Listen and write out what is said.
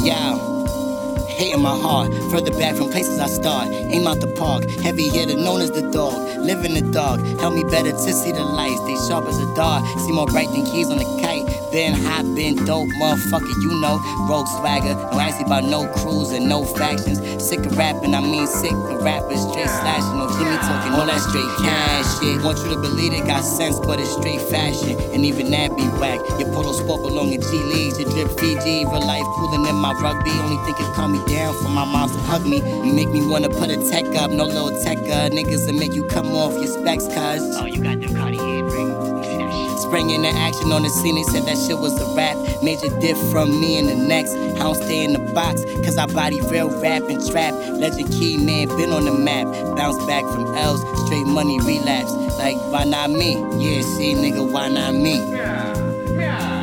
Yo. Hate in my heart, further back from places I start. Aim out the park, heavy hitter known as the dog. Live in the dark, help me better to see the lights. They sharp as a dart, see more bright than keys on a kite. Been hot, been dope, motherfucker, you know. Rogue swagger, no icy about no crews and no factions. Sick of rapping, I mean sick of rappers. Straight slashing, no Jimmy talking, all that straight cash shit. Want you to believe it got sense, but it's straight fashion. And even that be whack. Your polo sport belong in G Leagues. Your drip Fiji, real life cooler than my rugby. Only think it calm me down for my moms to hug me. You make me wanna put a tech up, no little tech niggas that make you come off your specs, cuz. Oh, you got them Cartier ring. Spring into action on the scene, they said that shit was a rap. Major diff from me and the next. I don't stay in the box, cause I body real rap and trap. Legend Key, man, been on the map. Bounce back from L's, straight money relapse. Like, why not me? Yeah, see, nigga, why not me? Yeah.